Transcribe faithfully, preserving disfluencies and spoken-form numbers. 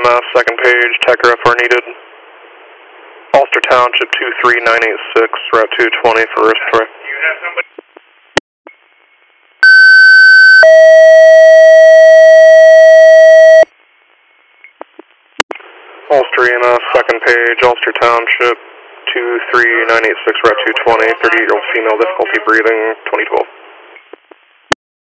M F, second page, Tech-Ref are needed. Ulster Township two three nine eight six, Route two twenty for respiratory. You have somebody? Ulster E M S, second page, Ulster Township two three nine eight six, Route two twenty, thirty-eight-year-old female, difficulty breathing, twenty twelve.